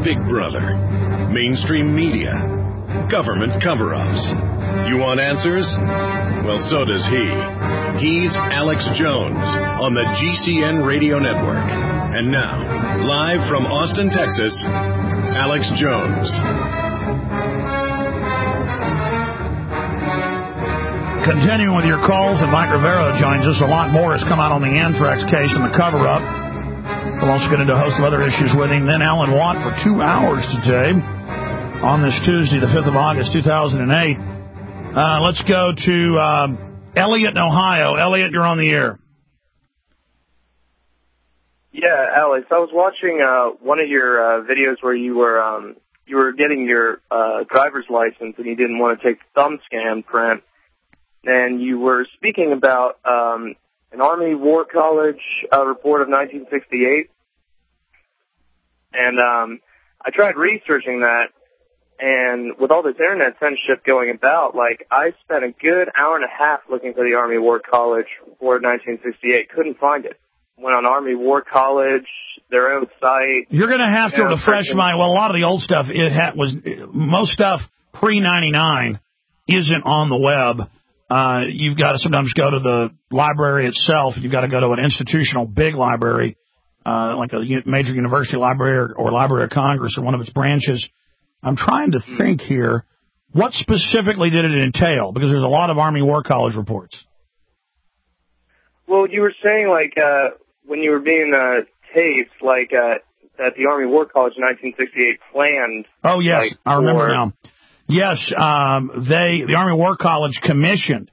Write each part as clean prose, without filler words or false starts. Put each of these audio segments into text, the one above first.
Big Brother, mainstream media, government cover-ups. You want answers? Well, so does he. He's Alex Jones on the GCN Radio Network. And now, live from Austin, Texas, Alex Jones. Continuing with your calls, and Mike Rivera joins us. A lot more has come out on the anthrax case and the cover-up. We'll also get into a host of other issues with him. Then Alan Watt for 2 hours today on this Tuesday, the 5th of August, 2008. Let's go to Elliot in Ohio. Elliot, you're on the air. Yeah, Alex, I was watching one of your videos where you were getting your driver's license and you didn't want to take the thumb scan print, and you were speaking about an Army War College report of 1968, and I tried researching that. And with all this internet censorship going about, like, I spent a good hour and a half looking for the Army War College report of 1968. Couldn't find it. Went on Army War College, their own site. You're going to have to refresh my... Well, a lot of the old stuff, most stuff pre-99 isn't on the web. You've got to sometimes go to the library itself. You've got to go to an institutional big library, like a major university library or Library of Congress or one of its branches. I'm trying to think here, what specifically did it entail? Because there's a lot of Army War College reports. Well, you were saying, like, when you were being taped, like, that the Army War College in 1968 planned... Oh, yes, like, I remember now. Yes, the Army War College commissioned,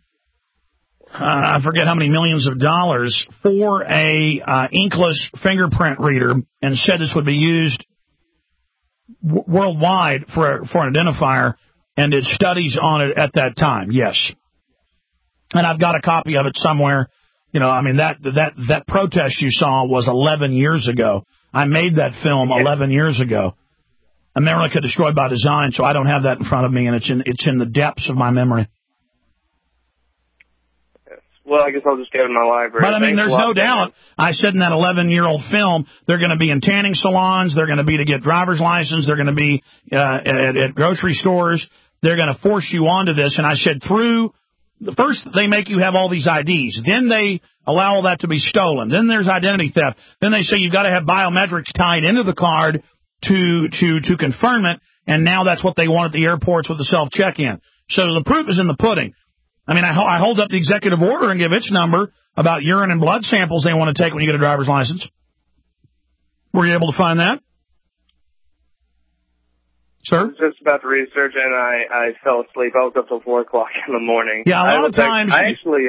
I forget how many millions of dollars, for a inkless fingerprint reader, and said this would be used worldwide for an identifier, and did studies on it at that time, yes. And I've got a copy of it somewhere. You know, I mean, that protest you saw was 11 years ago. I made that film 11 years ago. America Destroyed by Design, so I don't have that in front of me, and it's in the depths of my memory. Well, I guess I'll just go to my library. But, I mean, there's no doubt. I said in that 11-year-old film, they're going to be in tanning salons, they're going to be to get driver's license, they're going to be at grocery stores, they're going to force you onto this. And I said first they make you have all these IDs, then they allow all that to be stolen, then there's identity theft, then they say you've got to have biometrics tied into the card to confirm it, and now that's what they want at the airports with the self-check-in. So the proof is in the pudding. I mean, I hold up the executive order and give its number about urine and blood samples they want to take when you get a driver's license. Were you able to find that? Sir? I was just about to research, and I fell asleep. I was up till 4 o'clock in the morning. Yeah, a lot of times... I actually...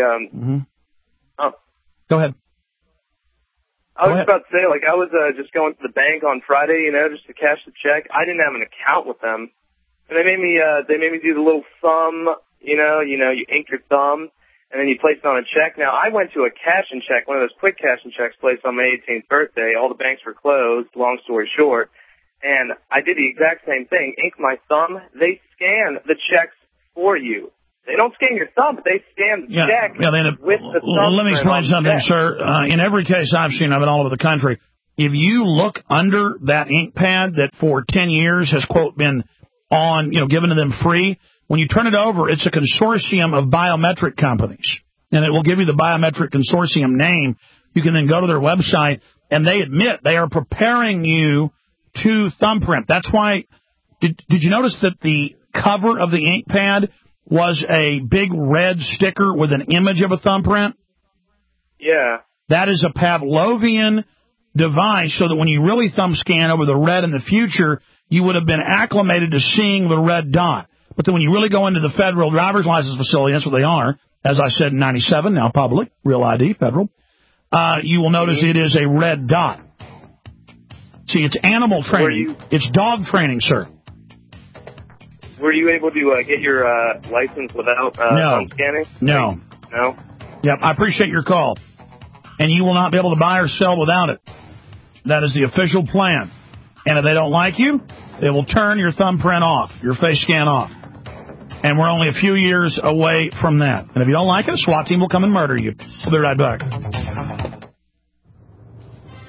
Go ahead. I was about to say, like, I was just going to the bank on Friday, just to cash the check. I didn't have an account with them. And they made me do the little thumb, you ink your thumb, and then you place it on a check. Now, I went to a cash and check, one of those quick cash and checks placed on my 18th birthday. All the banks were closed, long story short. And I did the exact same thing. Ink my thumb. They scan the checks for you. They don't scan your thumb, but they scan the check with the thumb. Let me explain something, sir. In every case I've seen, I've been all over the country. If you look under that ink pad that for 10 years has, quote, been on, given to them free, when you turn it over, it's a consortium of biometric companies. And it will give you the biometric consortium name. You can then go to their website, and they admit they are preparing you to thumbprint. That's why, did you notice that the cover of the ink pad was a big red sticker with an image of a thumbprint? Yeah. That is a Pavlovian device so that when you really thumb scan over the red in the future, you would have been acclimated to seeing the red dot. But then when you really go into the federal driver's license facility, that's what they are, as I said in 97, now public, real ID, federal, you will notice it is a red dot. See, it's animal training. It's dog training, sir. Were you able to get your license without thumb scanning? No. No? Yep, I appreciate your call. And you will not be able to buy or sell without it. That is the official plan. And if they don't like you, they will turn your thumbprint off, your face scan off. And we're only a few years away from that. And if you don't like it, a SWAT team will come and murder you. We'll be right back.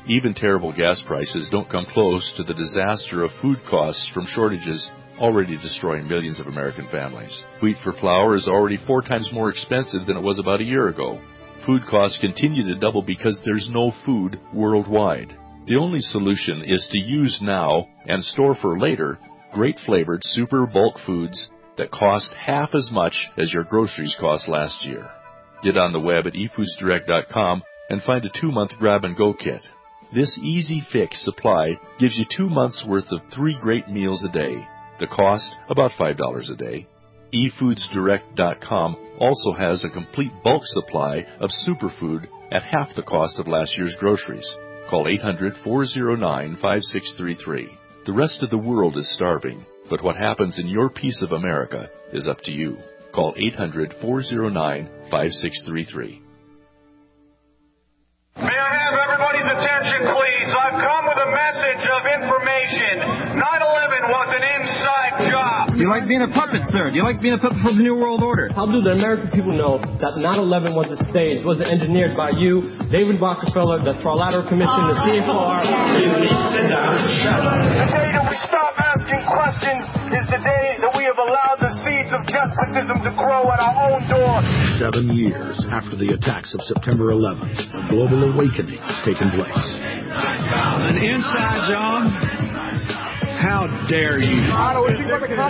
Even terrible gas prices don't come close to the disaster of food costs from shortages already destroying millions of American families. Wheat for flour is already 4 times more expensive than it was about a year ago. Food costs continue to double because there's no food worldwide. The only solution is to use now and store for later great flavored super bulk foods that cost half as much as your groceries cost last year. Get on the web at efoodsdirect.com and find a 2-month grab-and-go kit. This easy fix supply gives you 2 months' worth of 3 great meals a day. The cost, about $5 a day. efoodsdirect.com also has a complete bulk supply of superfood at half the cost of last year's groceries. Call 800-409-5633. The rest of the world is starving, but what happens in your piece of America is up to you. Call 800-409-5633. May I have everybody's attention, please? I've come with a message of information. 9/11 was an inside job. Do you like being a puppet, sir? Do you like being a puppet for the New World Order? How do the American people know that 9/11 was a stage, was engineered by you, David Rockefeller, the Trilateral Commission, the CFR? The day that we stop asking questions is the day that we have allowed the seeds of despotism to grow at our own door. 7 years after the attacks of September 11th, a global awakening has taken place. An inside job? How dare you? Do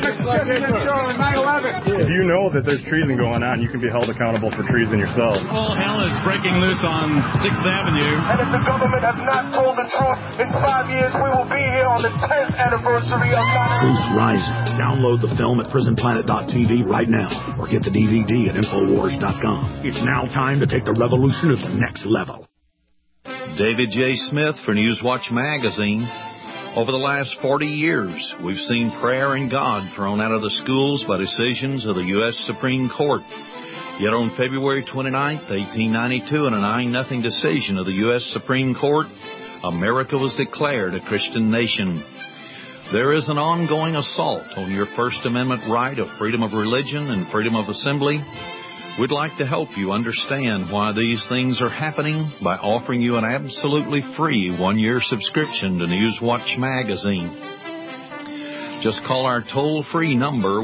you know that there's treason going on? You can be held accountable for treason yourself. All hell is breaking loose on 6th Avenue. And if the government has not told the truth, in 5 years we will be here on the 10th anniversary of 9/11. Truth Rising. Download the film at prisonplanet.tv right now or get the DVD at Infowars.com. It's now time to take the revolution to the next level. David J. Smith for Newswatch Magazine. Over the last 40 years, we've seen prayer and God thrown out of the schools by decisions of the U.S. Supreme Court. Yet on February 29, 1892, in a 9-0 decision of the U.S. Supreme Court, America was declared a Christian nation. There is an ongoing assault on your First Amendment right of freedom of religion and freedom of assembly. We'd like to help you understand why these things are happening by offering you an absolutely free 1-year subscription to Newswatch Magazine. Just call our toll-free number,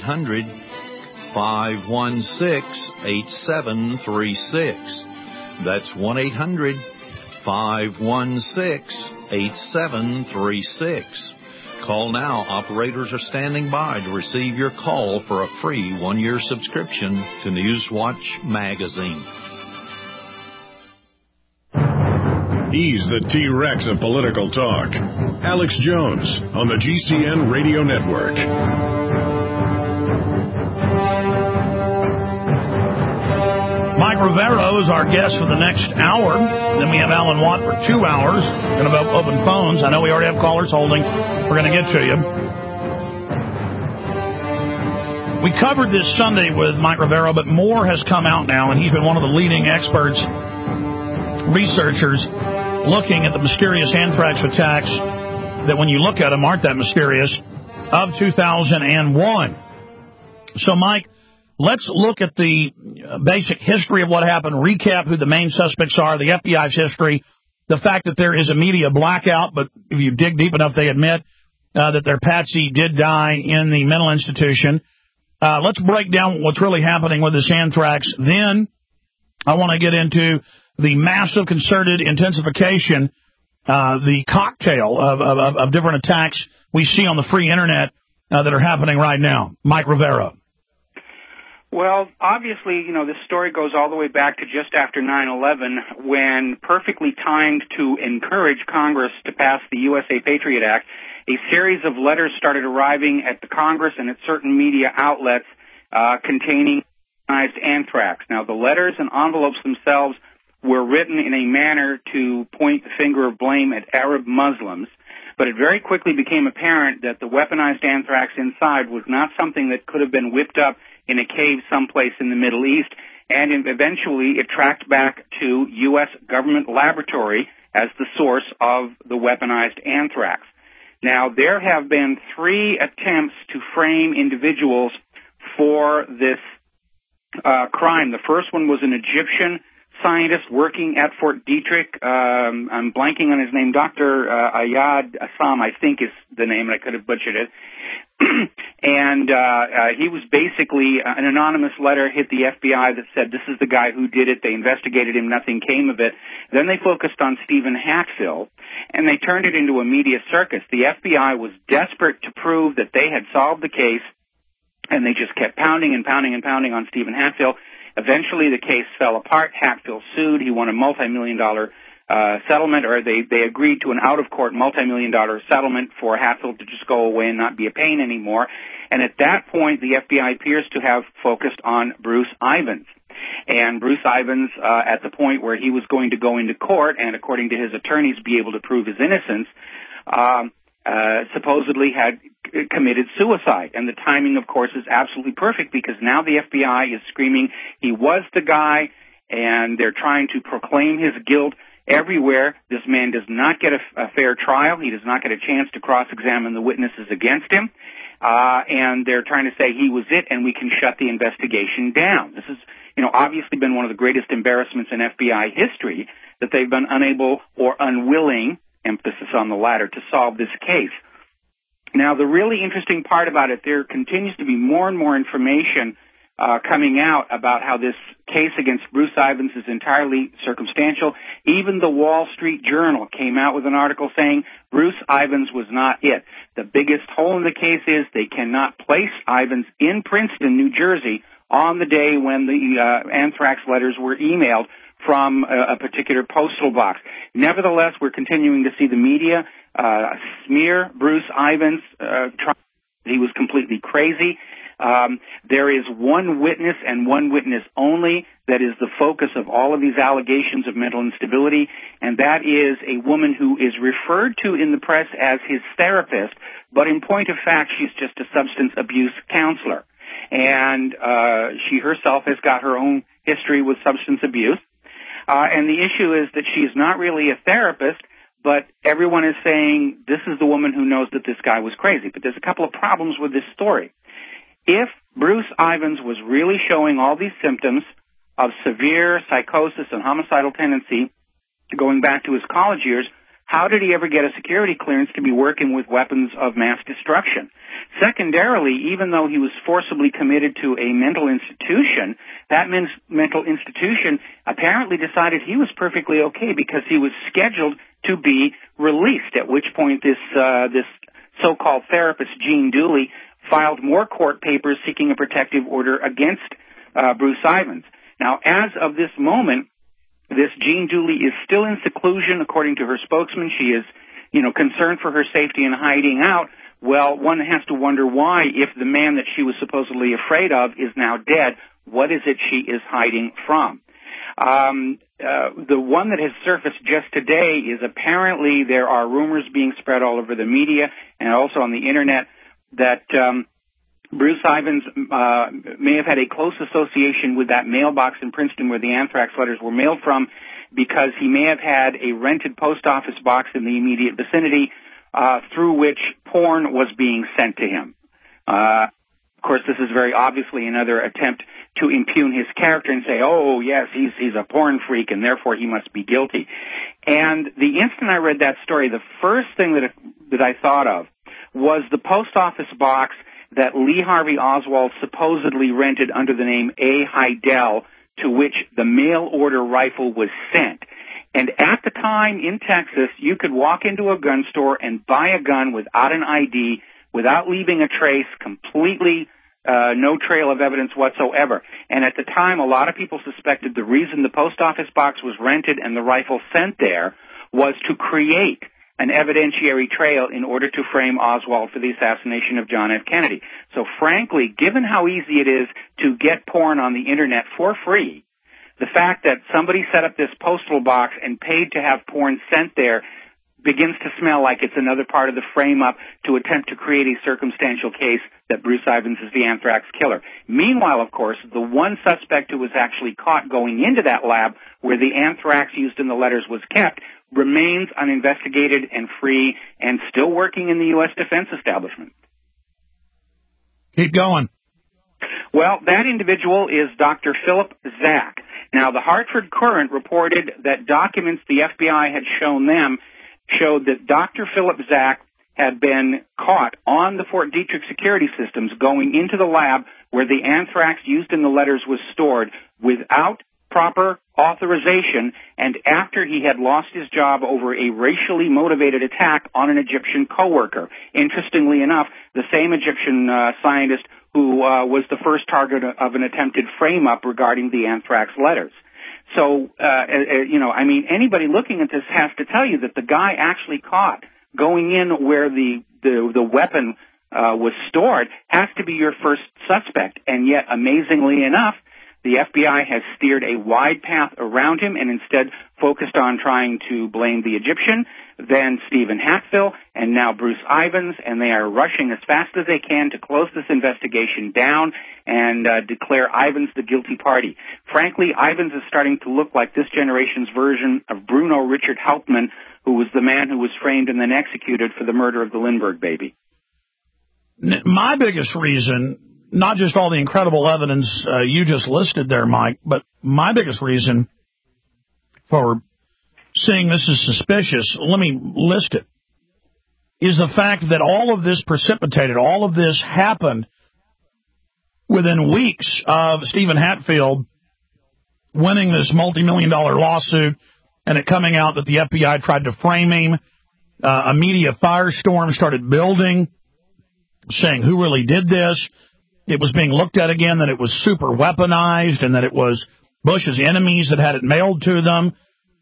1-800-516-8736. That's 1-800-516-8736. Call now. Operators are standing by to receive your call for a free 1-year subscription to Newswatch Magazine. He's the T-Rex of political talk. Alex Jones on the GCN Radio Network. Mike Rivero is our guest for the next hour. Then we have Alan Watt for 2 hours. We're going to have open phones. I know we already have callers holding. We're going to get to you. We covered this Sunday with Mike Rivero, but more has come out now, and he's been one of the leading experts, researchers, looking at the mysterious anthrax attacks that, when you look at them, aren't that mysterious, of 2001. So, Mike, let's look at the basic history of what happened, recap who the main suspects are, the FBI's history, the fact that there is a media blackout, but if you dig deep enough, they admit that their patsy did die in the mental institution. Let's break down what's really happening with this anthrax. Then I want to get into the massive concerted intensification, the cocktail of different attacks we see on the free Internet that are happening right now. Mike Rivero. Well, obviously, this story goes all the way back to just after 9/11, when, perfectly timed to encourage Congress to pass the USA Patriot Act, a series of letters started arriving at the Congress and at certain media outlets containing anthrax. Now, the letters and envelopes themselves were written in a manner to point the finger of blame at Arab Muslims, but it very quickly became apparent that the weaponized anthrax inside was not something that could have been whipped up in a cave someplace in the Middle East, and eventually it tracked back to U.S. government laboratory as the source of the weaponized anthrax. Now, there have been 3 attempts to frame individuals for this crime. The first one was an Egyptian scientist working at Fort Detrick. I'm blanking on his name. Dr. Ayad Assam, I think is the name, and I could have butchered it. And he was basically an anonymous letter hit the FBI that said, this is the guy who did it. They investigated him. Nothing came of it. Then they focused on Stephen Hatfield, and they turned it into a media circus. The FBI was desperate to prove that they had solved the case, and they just kept pounding and pounding and pounding on Stephen Hatfield. Eventually, the case fell apart. Hatfield sued. He won a multi-million-dollar settlement, or they agreed to an out-of-court multi-million-dollar settlement for Hatfield to just go away and not be a pain anymore. And at that point, the FBI appears to have focused on Bruce Ivins. And Bruce Ivins, at the point where he was going to go into court and, according to his attorneys, be able to prove his innocence, supposedly had committed suicide. And the timing, of course, is absolutely perfect because now the FBI is screaming he was the guy, and they're trying to proclaim his guilt everywhere. This man does not get a fair trial. He does not get a chance to cross-examine the witnesses against him. And they're trying to say he was it, and we can shut the investigation down. This has, obviously been one of the greatest embarrassments in FBI history, that they've been unable or unwilling, emphasis on the latter, to solve this case. Now, the really interesting part about it, there continues to be more and more information coming out about how this case against Bruce Ivins is entirely circumstantial. Even the Wall Street Journal came out with an article saying Bruce Ivins was not it. The biggest hole in the case is they cannot place Ivins in Princeton, New Jersey, on the day when the anthrax letters were emailed from a particular postal box. Nevertheless, we're continuing to see the media smear Bruce Ivins. He was completely crazy. There is one witness and one witness only that is the focus of all of these allegations of mental instability, and that is a woman who is referred to in the press as his therapist, but in point of fact, she's just a substance abuse counselor. And she herself has got her own history with substance abuse. And the issue is that she is not really a therapist, but everyone is saying this is the woman who knows that this guy was crazy. But there's a couple of problems with this story. If Bruce Ivins was really showing all these symptoms of severe psychosis and homicidal tendency going back to his college years, how did he ever get a security clearance to be working with weapons of mass destruction? Secondarily, even though he was forcibly committed to a mental institution, that mental institution apparently decided he was perfectly okay because he was scheduled to be released, at which point this so-called therapist, Gene Dooley, filed more court papers seeking a protective order against Bruce Ivins. Now, as of this moment, this Gene Dooley is still in seclusion, according to her spokesman. She is, concerned for her safety and hiding out. Well, one has to wonder why, if the man that she was supposedly afraid of is now dead, what is it she is hiding from? The one that has surfaced just today is apparently there are rumors being spread all over the media and also on the Internet that Bruce Ivins may have had a close association with that mailbox in Princeton where the anthrax letters were mailed from, because he may have had a rented post office box in the immediate vicinity through which porn was being sent to him. Of course, this is very obviously another attempt to impugn his character and say, oh, yes, he's a porn freak and therefore he must be guilty. And the instant I read that story, the first thing that I thought of was the post office box that Lee Harvey Oswald supposedly rented under the name A. Heidel, to which the mail order rifle was sent. And at the time in Texas, you could walk into a gun store and buy a gun without an ID, without leaving a trace, completely no trail of evidence whatsoever. And at the time, a lot of people suspected the reason the post office box was rented and the rifle sent there was to create an evidentiary trail in order to frame Oswald for the assassination of John F. Kennedy. So frankly, given how easy it is to get porn on the Internet for free, the fact that somebody set up this postal box and paid to have porn sent there begins to smell like it's another part of the frame-up to attempt to create a circumstantial case that Bruce Ivins is the anthrax killer. Meanwhile, of course, the one suspect who was actually caught going into that lab where the anthrax used in the letters was kept remains uninvestigated and free and still working in the U.S. defense establishment. Keep going. Well, that individual is Dr. Philip Zach. Now, the Hartford Courant reported that documents the FBI had shown them showed that Dr. Philip Zach had been caught on the Fort Detrick security systems going into the lab where the anthrax used in the letters was stored without proper authorization, and after he had lost his job over a racially motivated attack on an Egyptian coworker. Interestingly enough, the same Egyptian scientist who was the first target of an attempted frame-up regarding the anthrax letters. So, anybody looking at this has to tell you that the guy actually caught going in where the weapon was stored has to be your first suspect. And yet, amazingly enough, the FBI has steered a wide path around him and instead focused on trying to blame the Egyptian, then Stephen Hatfill, and now Bruce Ivins, and they are rushing as fast as they can to close this investigation down and declare Ivins the guilty party. Frankly, Ivins is starting to look like this generation's version of Bruno Richard Hauptmann, who was the man who was framed and then executed for the murder of the Lindbergh baby. My biggest reason, not just all the incredible evidence you just listed there, Mike, but my biggest reason for seeing this as suspicious, let me list it, is the fact that all of this precipitated, all of this happened within weeks of Stephen Hatfield winning this multi-million-dollar lawsuit and it coming out that the FBI tried to frame him. A media firestorm started building, saying who really did this. It was being looked at again that it was super weaponized and that it was Bush's enemies that had it mailed to them.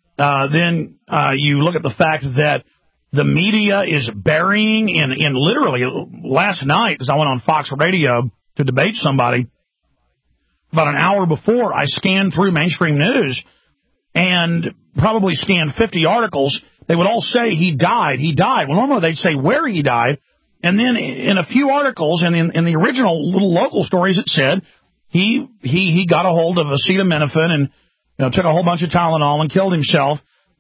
Then you look at the fact that the media is burying in literally last night, as I went on Fox Radio to debate somebody, about an hour before, I scanned through mainstream news and probably scanned 50 articles. They would all say he died. Well, normally they'd say where he died. And then in a few articles, and in the original little local stories, it said he got a hold of acetaminophen and took a whole bunch of Tylenol and killed himself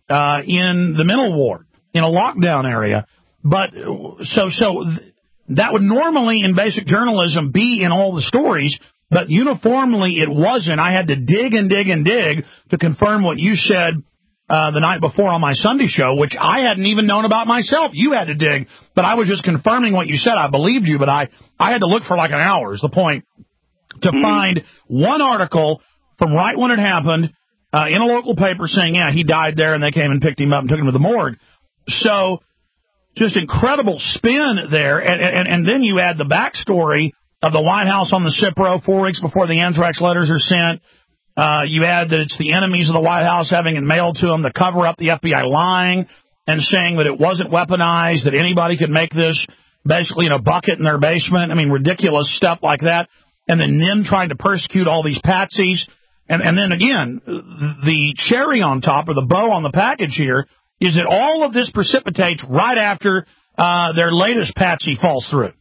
in the mental ward in a lockdown area. But so that would normally in basic journalism be in all the stories, but uniformly it wasn't. I had to dig and dig and dig to confirm what you said the night before on my Sunday show, which I hadn't even known about myself. You had to dig, but I was just confirming what you said. I believed you, but I had to look for like an hour is the point to find one article from right when it happened in a local paper saying, yeah, he died there, and they came and picked him up and took him to the morgue. So just incredible spin there. And then you add the backstory of the White House on the Cipro 4 weeks before the anthrax letters are sent. You add that it's the enemies of the White House having it mailed to them to cover up the FBI lying and saying that it wasn't weaponized, that anybody could make this basically in a bucket in their basement. I mean, ridiculous stuff like that. And then them trying to persecute all these patsies. And then again, the cherry on top or the bow on the package here is that all of this precipitates right after their latest patsy falls through.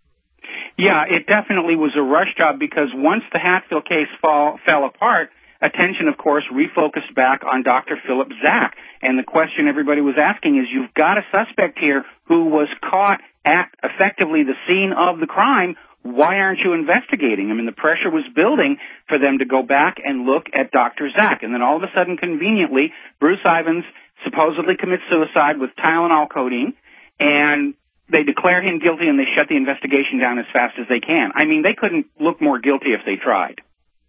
Yeah, it definitely was a rush job because once the Hatfield case fell apart, attention, of course, refocused back on Dr. Philip Zach. And the question everybody was asking is, you've got a suspect here who was caught at effectively the scene of the crime. Why aren't you investigating? I mean, the pressure was building for them to go back and look at Dr. Zach. And then all of a sudden, conveniently, Bruce Ivins supposedly commits suicide with Tylenol codeine, and they declare him guilty and they shut the investigation down as fast as they can. I mean, they couldn't look more guilty if they tried.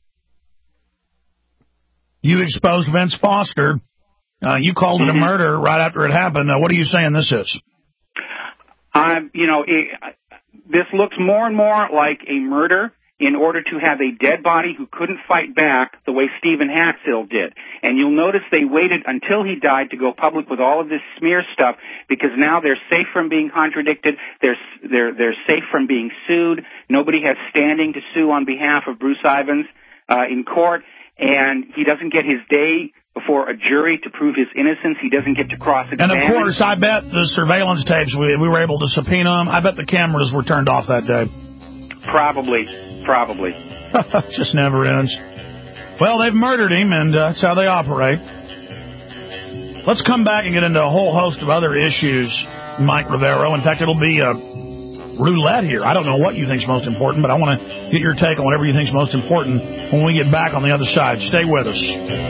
You exposed Vince Foster. You called it a murder right after it happened. What are you saying this is? This looks more and more like a murder in order to have a dead body who couldn't fight back the way Stephen Hatfield did. And you'll notice they waited until he died to go public with all of this smear stuff because now they're safe from being contradicted. They're safe from being sued. Nobody has standing to sue on behalf of Bruce Ivins in court. And he doesn't get his day before a jury to prove his innocence. He doesn't get to cross-examine. And, of course, I bet the surveillance tapes, we were able to subpoena them. I bet the cameras were turned off that day. Probably. Just never ends. Well, they've murdered him, and that's how they operate. Let's come back and get into a whole host of other issues, Mike Rivero. In fact, it'll be roulette here. I don't know what you think's most important, but I want to get your take on whatever you think's most important when we get back on the other side. Stay with us.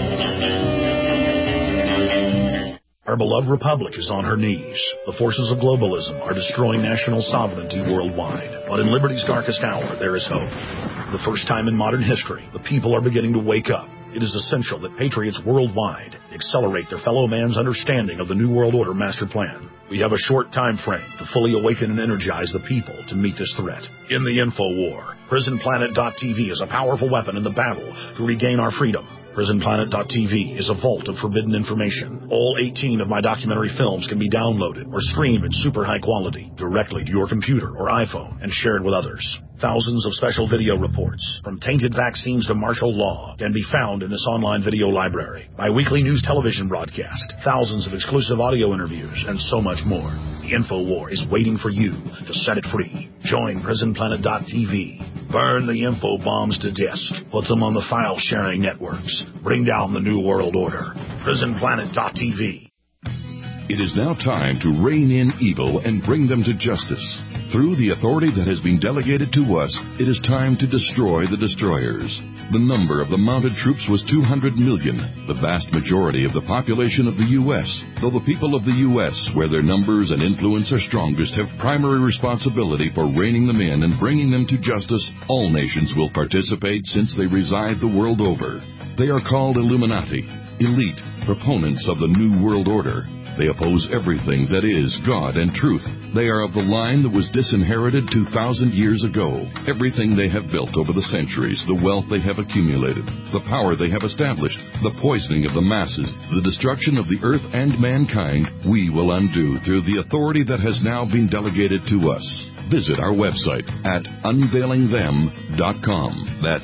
Our beloved republic is on her knees. The forces of globalism are destroying national sovereignty worldwide. But in liberty's darkest hour, there is hope. For the first time in modern history, the people are beginning to wake up. It is essential that patriots worldwide accelerate their fellow man's understanding of the New World Order master plan. We have a short time frame to fully awaken and energize the people to meet this threat. In the info war, PrisonPlanet.tv is a powerful weapon in the battle to regain our freedom. PrisonPlanet.tv is a vault of forbidden information. All 18 of my documentary films can be downloaded or streamed in super high quality directly to your computer or iPhone and shared with others. Thousands of special video reports, from tainted vaccines to martial law, can be found in this online video library. My weekly news television broadcast, thousands of exclusive audio interviews, and so much more. The InfoWar is waiting for you to set it free. Join PrisonPlanet.tv. Burn the info bombs to disk. Put them on the file-sharing networks. Bring down the New World Order. PrisonPlanet.tv. It is now time to rein in evil and bring them to justice. Through the authority that has been delegated to us, it is time to destroy the destroyers. The number of the mounted troops was 200 million, the vast majority of the population of the U.S., though the people of the U.S., where their numbers and influence are strongest, have primary responsibility for reining them in and bringing them to justice. All nations will participate since they reside the world over. They are called Illuminati, elite, proponents of the New World Order. They oppose everything that is God and truth. They are of the line that was disinherited 2,000 years ago. Everything they have built over the centuries, the wealth they have accumulated, the power they have established, the poisoning of the masses, the destruction of the earth and mankind, we will undo through the authority that has now been delegated to us. Visit our website at unveilingthem.com. That's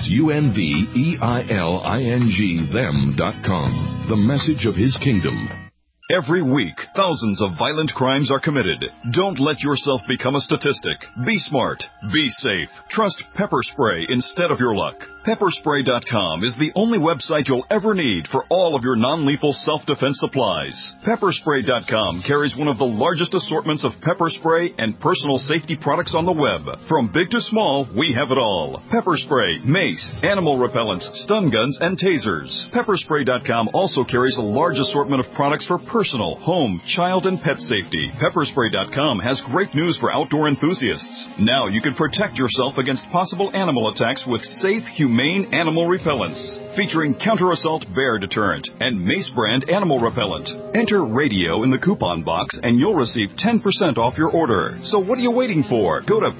UNVEILING them.com. The message of His kingdom. Every week, thousands of violent crimes are committed. Don't let yourself become a statistic. Be smart. Be safe. Trust pepper spray instead of your luck. Pepperspray.com is the only website you'll ever need for all of your non-lethal self-defense supplies. Pepperspray.com carries one of the largest assortments of pepper spray and personal safety products on the web. From big to small, we have it all. Pepper spray, mace, animal repellents, stun guns, and tasers. Pepperspray.com also carries a large assortment of products for personal, home, child, and pet safety. Pepperspray.com has great news for outdoor enthusiasts. Now you can protect yourself against possible animal attacks with safe, humane animal repellents. Featuring counter-assault bear deterrent and Mace brand animal repellent. Enter radio in the coupon box and you'll receive 10% off your order. So what are you waiting for? Go to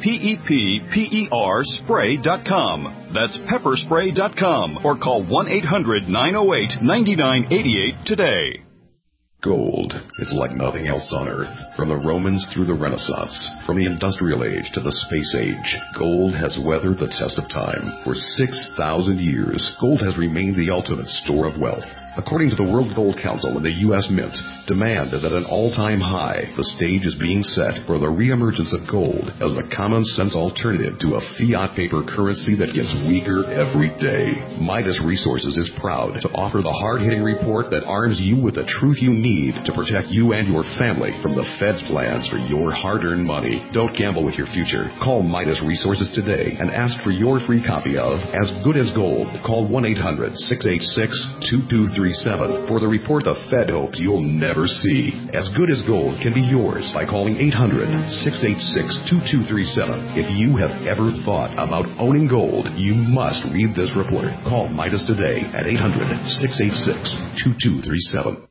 PEPPERspray.com. That's pepperspray.com or call 1-800-908-9988 today. Gold. It's like nothing else on Earth. From the Romans through the Renaissance, from the Industrial Age to the Space Age, gold has weathered the test of time. For 6,000 years, gold has remained the ultimate store of wealth. According to the World Gold Council and the U.S. Mint, demand is at an all-time high. The stage is being set for the reemergence of gold as a common-sense alternative to a fiat paper currency that gets weaker every day. Midas Resources is proud to offer the hard-hitting report that arms you with the truth you need to protect you and your family from the Fed's plans for your hard-earned money. Don't gamble with your future. Call Midas Resources today and ask for your free copy of As Good as Gold. Call 1-800-686-2237 for the report the Fed hopes you'll never see. As Good as Gold can be yours by calling 800-686-2237. If you have ever thought about owning gold, you must read this report. Call Midas today at 800-686-2237.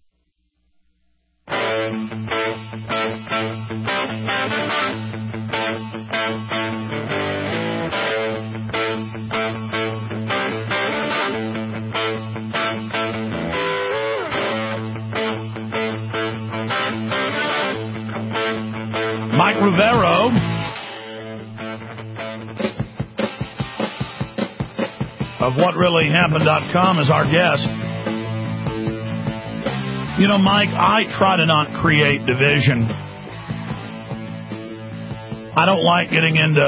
Mike Rivero of WhatReallyHappened.com is our guest. You know, Mike, I try to not create division. I don't like getting into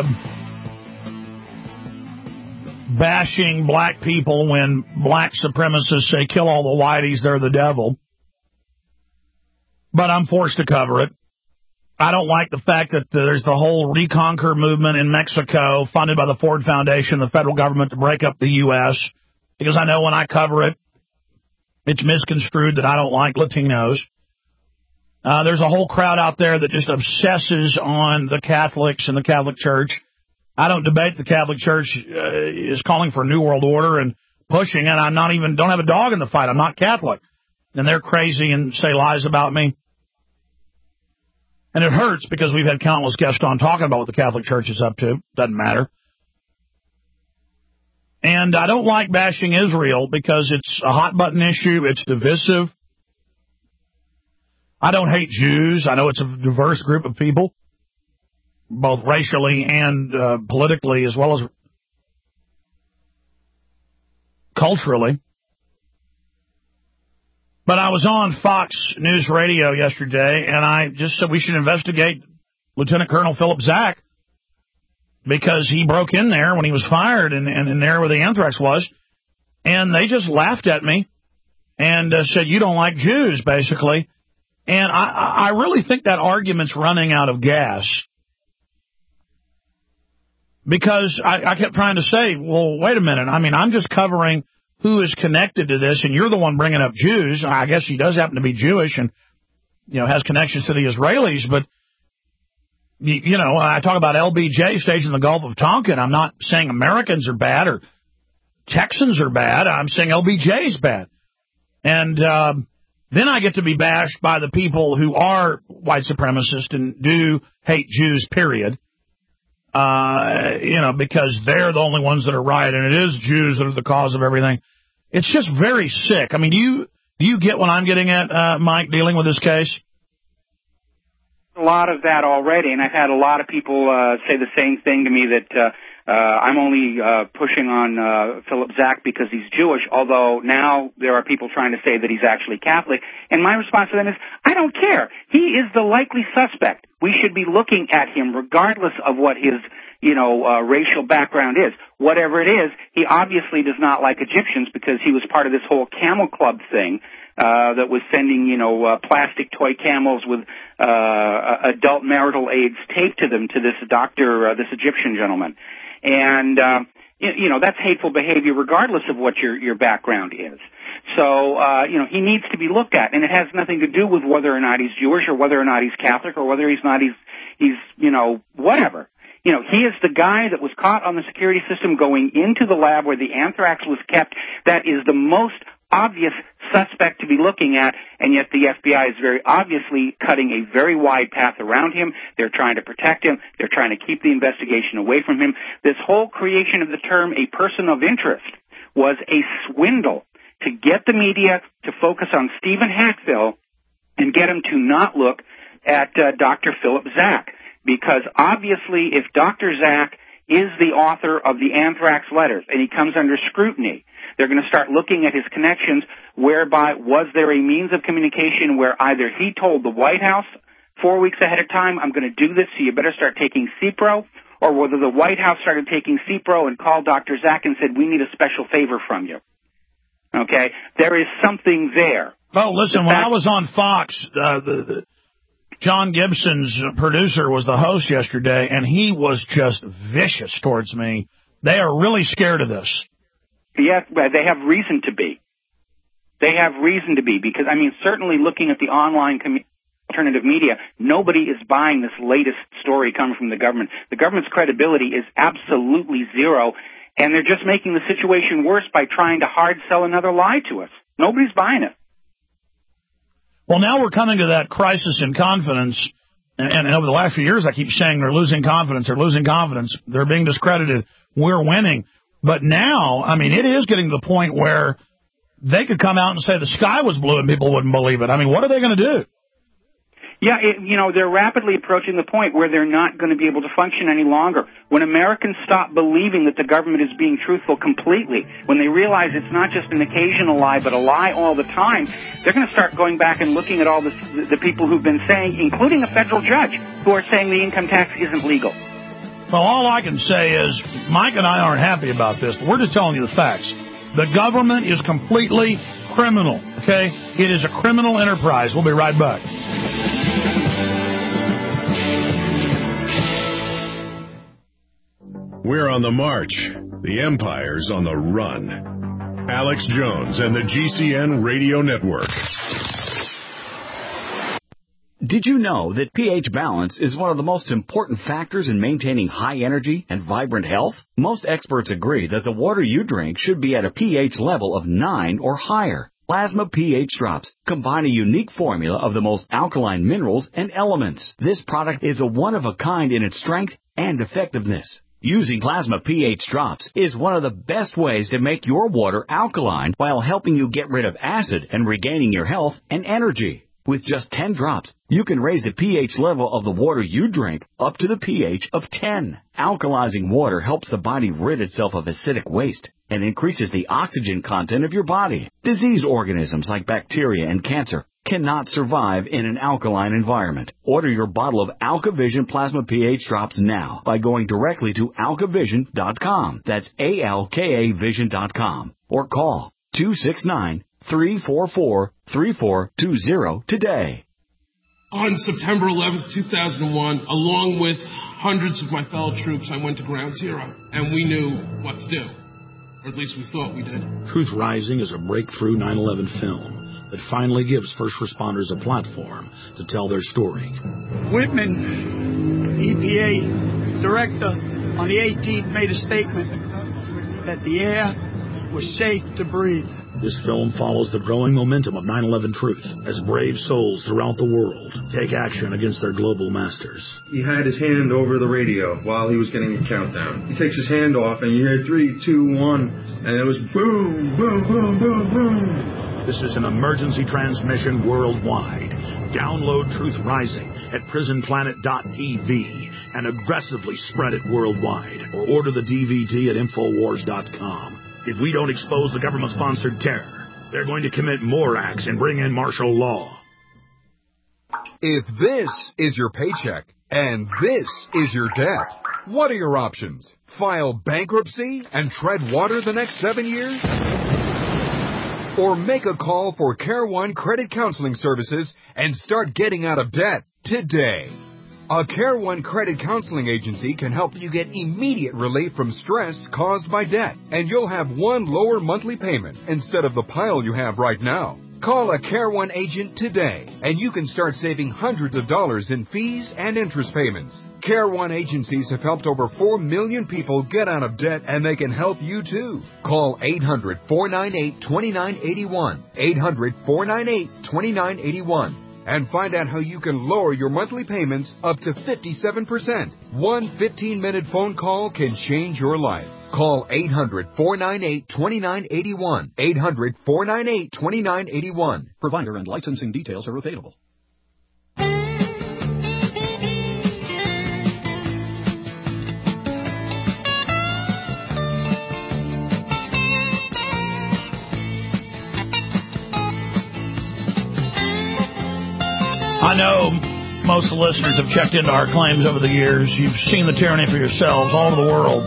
bashing black people when black supremacists say kill all the whiteys, they're the devil. But I'm forced to cover it. I don't like the fact that there's the whole Reconquer movement in Mexico, funded by the Ford Foundation, the federal government, to break up the U.S., because I know when I cover it, it's misconstrued that I don't like Latinos. There's a whole crowd out there that just obsesses on the Catholics and the Catholic Church. I don't debate the Catholic Church is calling for a New World Order and pushing it. Don't have a dog in the fight. I'm not Catholic. And they're crazy and say lies about me. And it hurts because we've had countless guests on talking about what the Catholic Church is up to. Doesn't matter. And I don't like bashing Israel because it's a hot-button issue. It's divisive. I don't hate Jews. I know it's a diverse group of people, both racially and politically, as well as culturally. But I was on Fox News Radio yesterday, and I just said we should investigate Lieutenant Colonel Philip Zack because he broke in there when he was fired and there where the anthrax was, and they just laughed at me and said, you don't like Jews, basically. And I really think that argument's running out of gas because I kept trying to say, well, wait a minute. I mean, I'm just covering who is connected to this, and you're the one bringing up Jews. I guess he does happen to be Jewish and, has connections to the Israelis. But, I talk about LBJ staged in the Gulf of Tonkin. I'm not saying Americans are bad or Texans are bad. I'm saying LBJ is bad. And then I get to be bashed by the people who are white supremacists and do hate Jews, period. Because they're the only ones that are right, and it is Jews that are the cause of everything. It's just very sick. I mean, do you get what I'm getting at, Mike, dealing with this case? A lot of that already, and I've had a lot of people say the same thing to me that I'm only pushing on Philip Zack because he's Jewish, although now there are people trying to say that he's actually Catholic. And my response to them is, I don't care. He is the likely suspect. We should be looking at him regardless of what his, racial background is. Whatever it is, he obviously does not like Egyptians because he was part of this whole camel club thing that was sending, plastic toy camels with adult marital aids taped to them to this doctor, this Egyptian gentleman. And, that's hateful behavior regardless of what your background is. So, he needs to be looked at, and it has nothing to do with whether or not he's Jewish or whether or not he's Catholic or whether he's whatever. He is the guy that was caught on the security system going into the lab where the anthrax was kept. That is the most obvious suspect to be looking at, and yet the FBI is very obviously cutting a very wide path around him. They're trying to protect him. They're trying to keep the investigation away from him. This whole creation of the term a person of interest was a swindle to get the media to focus on Stephen Hackville and get him to not look at Dr. Philip Zack. Because obviously if Dr. Zack is the author of the anthrax letters and he comes under scrutiny, they're going to start looking at his connections, whereby was there a means of communication where either he told the White House 4 weeks ahead of time, I'm going to do this, so you better start taking Cipro, or whether the White House started taking Cipro and called Dr. Zack and said, we need a special favor from you. Okay? There is something there. Oh, listen, when I was on Fox, John Gibson's producer was the host yesterday, and he was just vicious towards me. They are really scared of this. Yes, they have reason to be. They have reason to be because, certainly looking at the online alternative media, nobody is buying this latest story coming from the government. The government's credibility is absolutely zero, and they're just making the situation worse by trying to hard sell another lie to us. Nobody's buying it. Well, now we're coming to that crisis in confidence, and over the last few years I keep saying they're losing confidence, they're being discredited, we're winning. But now, it is getting to the point where they could come out and say the sky was blue and people wouldn't believe it. What are they going to do? Yeah, they're rapidly approaching the point where they're not going to be able to function any longer. When Americans stop believing that the government is being truthful completely, when they realize it's not just an occasional lie, but a lie all the time, they're going to start going back and looking at all the people who've been saying, including a federal judge, who are saying the income tax isn't legal. Well, all I can say is Mike and I aren't happy about this, but we're just telling you the facts. The government is completely criminal, okay? It is a criminal enterprise. We'll be right back. We're on the march. The Empire's on the run. Alex Jones and the GCN Radio Network. Did you know that pH balance is one of the most important factors in maintaining high energy and vibrant health? Most experts agree that the water you drink should be at a pH level of 9 or higher. Plasma pH Drops combine a unique formula of the most alkaline minerals and elements. This product is a one-of-a-kind in its strength and effectiveness. Using Plasma pH Drops is one of the best ways to make your water alkaline while helping you get rid of acid and regaining your health and energy. With just 10 drops, you can raise the pH level of the water you drink up to the pH of 10. Alkalizing water helps the body rid itself of acidic waste and increases the oxygen content of your body. Disease organisms like bacteria and cancer cannot survive in an alkaline environment. Order your bottle of AlkaVision Plasma pH Drops now by going directly to alkavision.com. That's ALKAvision.com. Or call 269-344-3420 today. On September 11th, 2001, along with hundreds of my fellow troops, I went to Ground Zero, and we knew what to do. Or at least we thought we did. Truth Rising is a breakthrough 9/11 film that finally gives first responders a platform to tell their story. Whitman, EPA director, on the 18th made a statement that the air was safe to breathe. This film follows the growing momentum of 9/11 truth as brave souls throughout the world take action against their global masters. He had his hand over the radio while he was getting a countdown. He takes his hand off and you hear 3, 2, 1, and it was boom, boom, boom, boom, boom. This is an emergency transmission worldwide. Download Truth Rising at prisonplanet.tv and aggressively spread it worldwide. Or order the DVD at Infowars.com. If we don't expose the government-sponsored terror, they're going to commit more acts and bring in martial law. If this is your paycheck and this is your debt, what are your options? File bankruptcy and tread water the next 7 years? Or make a call for Care One Credit Counseling Services and start getting out of debt today. A Care One Credit Counseling Agency can help you get immediate relief from stress caused by debt, and you'll have one lower monthly payment instead of the pile you have right now. Call a Care One agent today, and you can start saving hundreds of dollars in fees and interest payments. Care One agencies have helped over 4 million people get out of debt, and they can help you too. Call 800-498-2981, 800-498-2981. and find out how you can lower your monthly payments up to 57%. One 15-minute phone call can change your life. Call 800-498-2981. 800-498-2981. Provider and licensing details are available. I know most of the listeners have checked into our claims over the years. You've seen the tyranny for yourselves all over the world.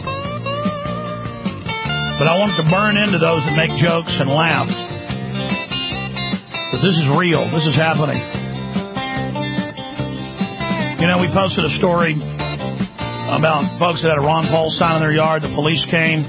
But I want to burn into those that make jokes and laugh. But this is real. This is happening. You know, we posted a story about folks that had a Ron Paul sign in their yard. The police came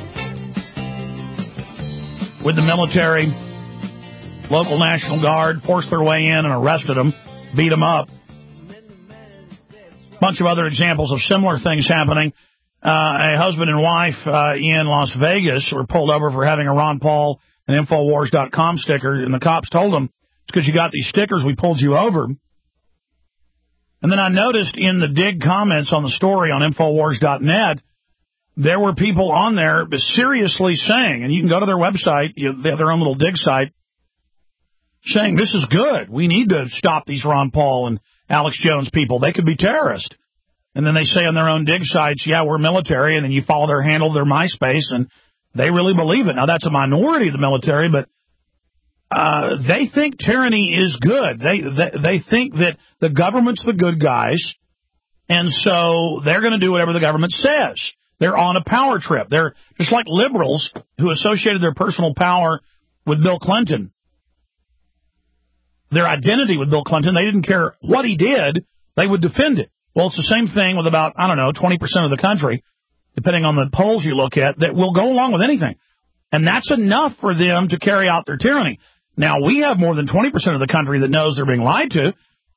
with the military, local National Guard, forced their way in and arrested them. Beat them up. Bunch of other examples of similar things happening. A husband and wife in Las Vegas were pulled over for having a Ron Paul and Infowars.com sticker, and the cops told them, it's because you got these stickers, we pulled you over. And then I noticed in the dig comments on the story on Infowars.net, there were people on there seriously saying, and you can go to their website, they have their own little dig site, saying this is good. We need to stop these Ron Paul and Alex Jones people. They could be terrorists. And then they say on their own dig sites, yeah, we're military, and then you follow their handle, their MySpace, and they really believe it. Now, that's a minority of the military, but they think tyranny is good. They think that the government's the good guys, and so they're going to do whatever the government says. They're on a power trip. They're just like liberals who associated their personal power with Bill Clinton. Their identity with Bill Clinton, they didn't care what he did, they would defend it. Well, it's the same thing with about, 20% of the country. depending on the polls you look at, that will go along with anything. And that's enough for them to carry out their tyranny. Now, we have more than 20% of the country that knows they're being lied to,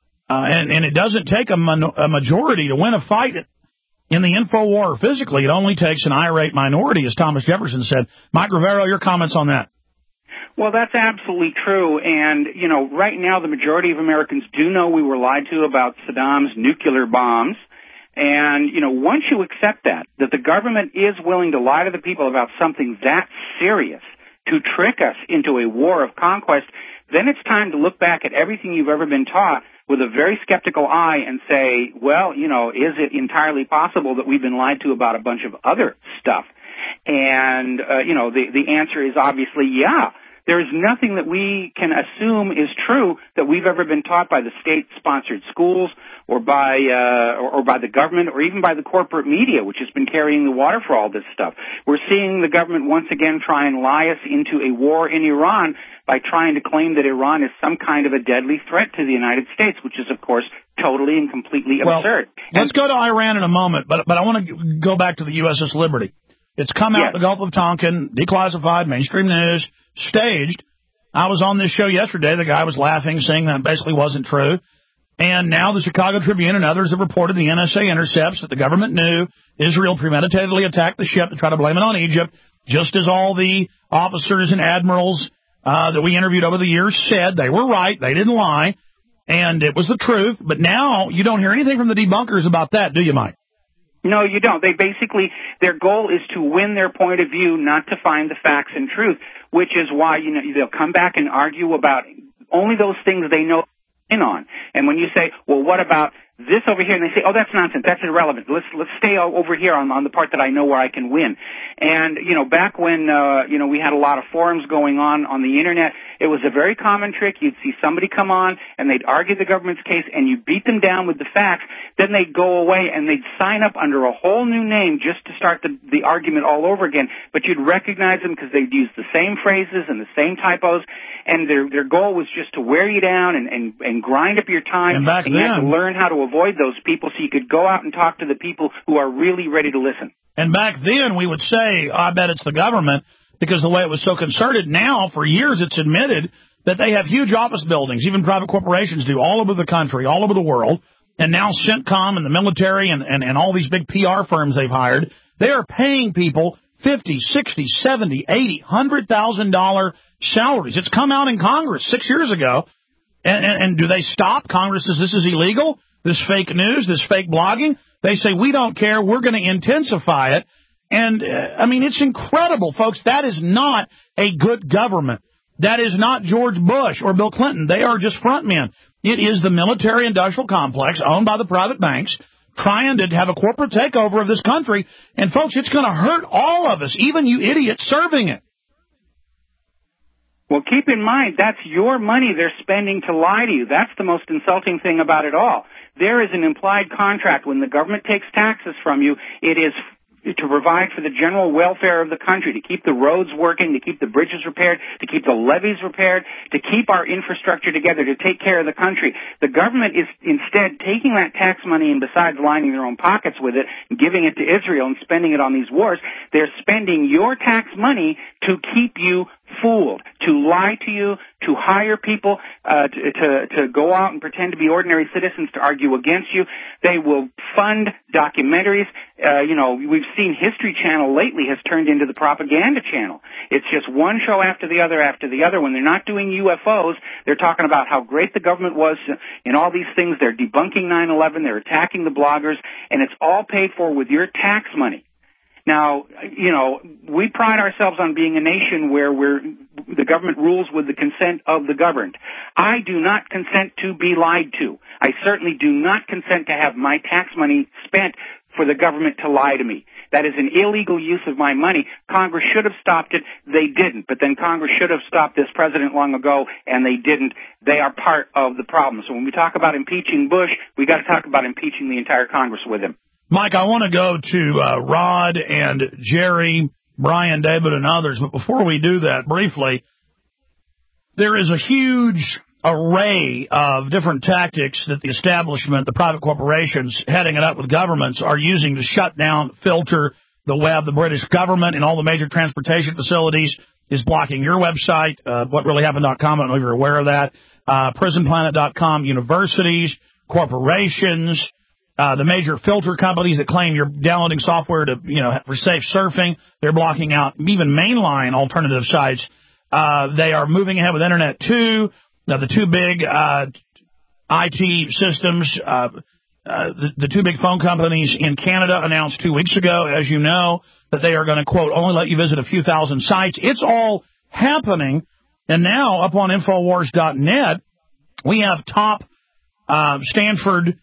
and it doesn't take a majority to win a fight in the info war physically. It only takes an irate minority, as Thomas Jefferson said. Mike Rivero, your comments on that? Well, that's absolutely true. And, you know, right now the majority of Americans do know we were lied to about Saddam's nuclear bombs. And, you know, once you accept that the government is willing to lie to the people about something that serious, to trick us into a war of conquest, then it's time to look back at everything you've ever been taught with a very skeptical eye and say, well, you know, is it entirely possible that we've been lied to about a bunch of other stuff? And, you know, the answer is obviously yeah. There's nothing that we can assume is true that we've ever been taught by the state-sponsored schools or by the government or even by the corporate media, which has been carrying the water for all this stuff. We're seeing the government once again try and lie us into a war in Iran by trying to claim that Iran is some kind of a deadly threat to the United States, which is, of course, totally and completely absurd. Let's go to Iran in a moment, but I want to go back to the USS Liberty. It's come out of the Gulf of Tonkin, declassified, mainstream news, staged. I was on this show yesterday. The guy was laughing, saying that basically wasn't true. And now the Chicago Tribune and others have reported the NSA intercepts that the government knew Israel premeditatedly attacked the ship to try to blame it on Egypt, just as all the officers and admirals that we interviewed over the years said. They were right. They didn't lie. And it was the truth. But now you don't hear anything from the debunkers about that, do you, Mike? No, you don't. They basically, their goal is to win their point of view, not to find the facts and truth, which is why, you know, they'll come back and argue about only those things they know in on. And when you say, well, what about this over here? And they say, oh, that's nonsense. That's irrelevant. Let's stay over here on the part that I know where I can win. And, you know, back when, you know, we had a lot of forums going on the internet, it was a very common trick. You'd see somebody come on and they'd argue the government's case and you beat them down with the facts. Then they'd go away and they'd sign up under a whole new name just to start the argument all over again. But you'd recognize them because they'd use the same phrases and the same typos. And their goal was just to wear you down and grind up your time. And back you had to learn how to avoid those people so you could go out and talk to the people who are really ready to listen. And back then we would say, I bet it's the government, because the way it was so concerted. Now, for years, it's admitted that they have huge office buildings, even private corporations do, all over the country, all over the world. And now CENTCOM and the military and all these big PR firms they've hired, they are paying people $50,000, $60,000, $70,000, $80,000, $100,000 salaries. It's come out in Congress 6 years ago. And do they stop? Congress says this is illegal, this fake news, this fake blogging. They say, we don't care. We're going to intensify it. And, I mean, it's incredible, folks. That is not a good government. That is not George Bush or Bill Clinton. They are just front men. It is the military-industrial complex owned by the private banks trying to have a corporate takeover of this country. And, folks, it's going to hurt all of us, even you idiots serving it. Well, keep in mind, that's your money they're spending to lie to you. That's the most insulting thing about it all. There is an implied contract. When the government takes taxes from you, it is to provide for the general welfare of the country, to keep the roads working, to keep the bridges repaired, to keep the levees repaired, to keep our infrastructure together, to take care of the country. The government is instead taking that tax money and besides lining their own pockets with it and giving it to Israel and spending it on these wars, they're spending your tax money to keep you fooled, to lie to you, to hire people to go out and pretend to be ordinary citizens to argue against you. They will fund documentaries. You know, we've seen History Channel lately has turned into the propaganda channel. It's just one show after the other after the other. When they're not doing UFOs, they're talking about how great the government was in all these things. They're debunking 9/11. They're attacking the bloggers, and it's all paid for with your tax money. Now, you know, we pride ourselves on being a nation where the government rules with the consent of the governed. I do not consent to be lied to. I certainly do not consent to have my tax money spent for the government to lie to me. That is an illegal use of my money. Congress should have stopped it. They didn't. But then Congress should have stopped this president long ago, and they didn't. They are part of the problem. So when we talk about impeaching Bush, we got to talk about impeaching the entire Congress with him. Mike, I want to go to Rod and Jerry, Brian, David, and others. But before we do that, briefly, there is a huge array of different tactics that the establishment, the private corporations, heading it up with governments, are using to shut down, filter, the web. The British government and all the major transportation facilities is blocking your website, whatreallyhappened.com. I don't know if you're aware of that. Prisonplanet.com, universities, corporations, the major filter companies that claim you're downloading software to, for safe surfing. They're blocking out even mainline alternative sites. They are moving ahead with Internet 2. Now, the two big IT systems, the two big phone companies in Canada announced 2 weeks ago, as you know, that they are going to, quote, only let you visit a few thousand sites. It's all happening. And now, up on Infowars.net, we have top Stanford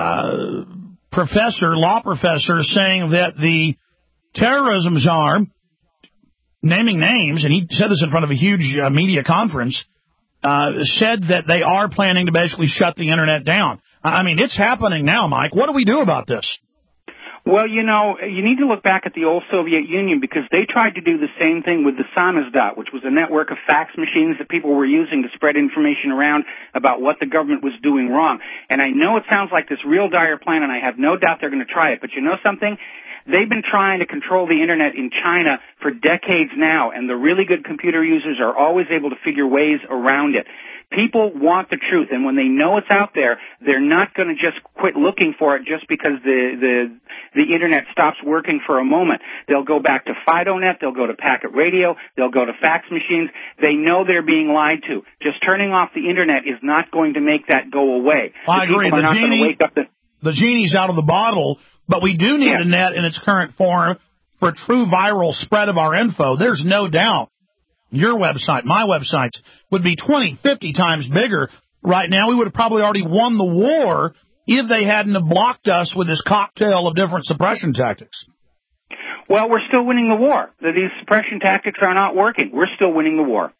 law professor saying that the terrorism czar, naming names, and he said this in front of a huge media conference, said that they are planning to basically shut the Internet down. I mean, it's happening now, Mike. What do we do about this? Well, you need to look back at the old Soviet Union because they tried to do the same thing with the Samizdat, which was a network of fax machines that people were using to spread information around about what the government was doing wrong. And I know it sounds like this real dire plan, and I have no doubt they're going to try it. But you know something? They've been trying to control the Internet in China for decades now, and the really good computer users are always able to figure ways around it. People want the truth, and when they know it's out there, they're not going to just quit looking for it just because the Internet stops working for a moment. They'll go back to FidoNet, they'll go to Packet Radio, they'll go to fax machines. They know they're being lied to. Just turning off the Internet is not going to make that go away. I agree. The genie's out of the bottle, but we do need the net in its current form for true viral spread of our info. There's no doubt. Your website, my websites, would be 20, 50 times bigger. Right now, we would have probably already won the war if they hadn't have blocked us with this cocktail of different suppression tactics. Well, we're still winning the war. These suppression tactics are not working. We're still winning the war.